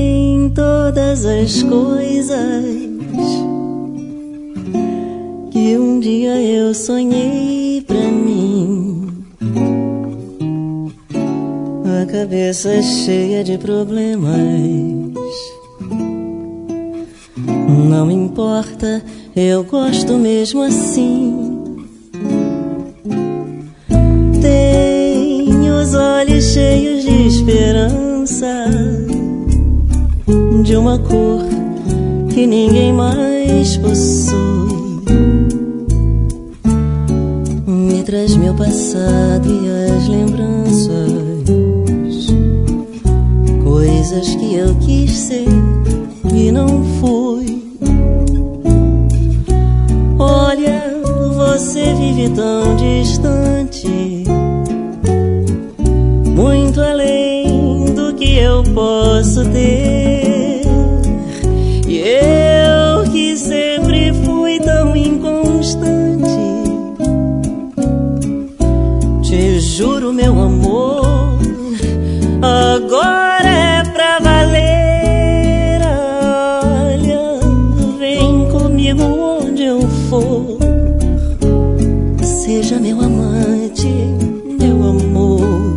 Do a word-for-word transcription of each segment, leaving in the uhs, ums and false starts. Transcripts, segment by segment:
tem todas as coisas que um dia eu sonhei pra mim. A cabeça cheia de problemas, não importa, eu gosto mesmo assim. Tenho os olhos cheios de esperança, de uma cor que ninguém mais possui. Me traz meu passado e as lembranças, coisas que eu quis ser e não fui. Olha, você vive tão distante, muito além do que eu posso ter. E eu que sempre fui tão inconstante, te juro, meu amor, agora é pra valer. Olha, vem comigo onde eu for, seja meu amante, meu amor.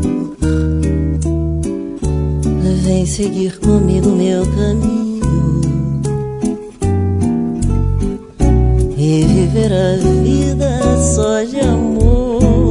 Vem seguir comigo meu caminho e viver a vida só de amor.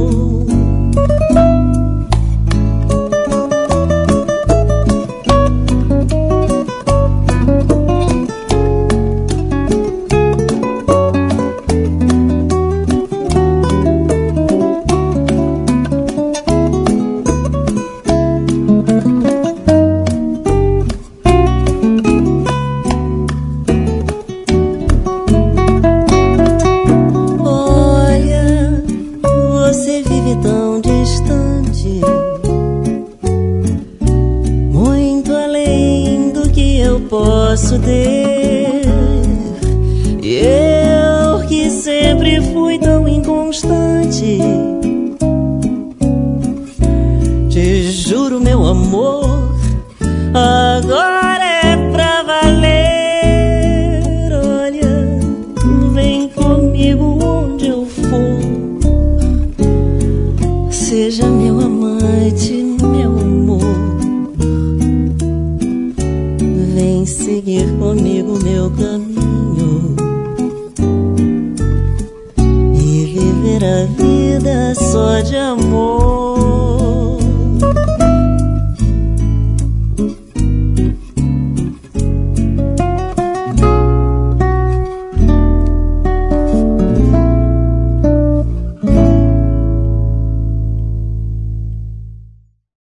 Posso ter, e eu que sempre fui tão inconstante, te juro, meu amor, agora é pra valer. Olha, vem comigo onde eu for, seja meu amante, meu amor. Vem seguir comigo meu caminho e viver a vida só de amor.